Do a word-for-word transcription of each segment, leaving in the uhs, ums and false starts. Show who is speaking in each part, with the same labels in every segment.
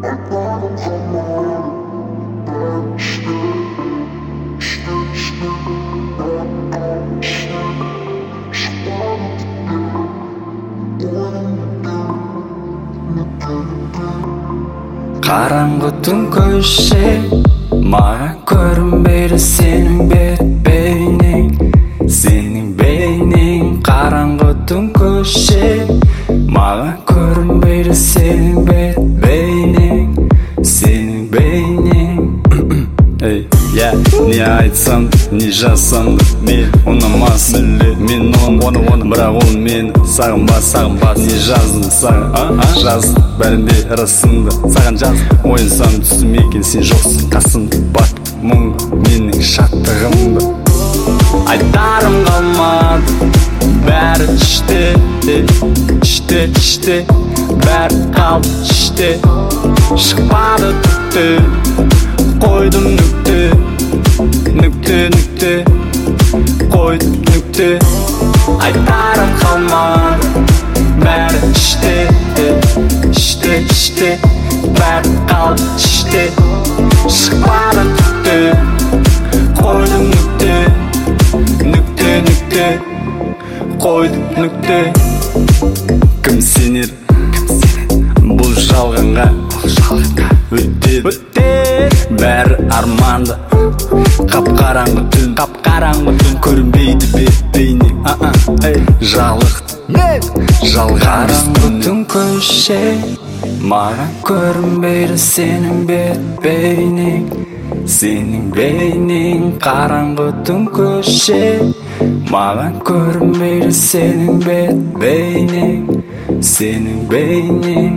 Speaker 1: Қараңғы түн көше, маған көрінбейді сенің бет бейнең, сенің бейнең. Қараңғы түн көше, маған көрінбейді сенің бет бейнең, сенің бейнең. Эй, я не айтсам, не жазсам да мен ұнамас мүлде. Мен оны, оны, бірақ ол мені сағынбас, сағынбас. Не жаздым саған, а? Жаздым, бәрінде расында. Саған жаздым, ойынсам түсім екен, сен жоқсың қасымда. Бат мұңды, менің шаттығымды айтарым қалмады. Бәрі іште, іште, іште, бәрі қалды іште. Шықпады түкте, қойдым нүкте, нүкте, нүкте, қойдым нүкте. Айтарым қалмады. Бәрі іште, іште, іште, бәрі қалды іште. Шықпады түкте, қойдым нүкте, нүкте, нүкте, қойдым нүкте. Кім сенер бұл жалғанға? Өтеді бәрі арманда. Қап-қараңғы түн, қап-қараңғы түн, көрінбейді бет бейнең. Жалықты, жалғарыс күн көше, маған көрінбейді сенің бет бейнең, сенің бейнең. Қараңғы түн көше, маған көрінбейді сенің бет бейнең, сенің бейнең.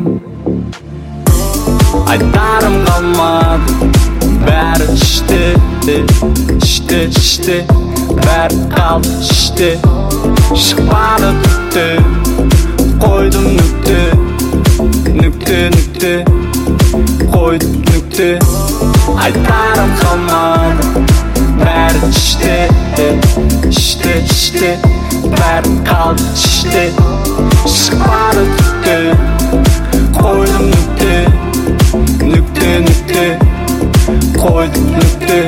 Speaker 1: Айтарым қалмады. Бәрі іште, іште, іште, бәрі қалды іште. Шықпады түкте, қойдым нүкте, нүкте, нүкте, қойдым нүкте. Айтарым қалмады. Бәрі іште, іште, іште, бәрі қалды іште. Шықпады түкте, қойдым нүкте, нүкте, нүкте, қойдым нүкте.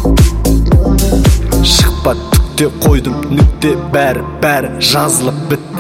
Speaker 1: Шықпады түкте, қойдым нүкте. Бәрі, бәрі жазылып бітті.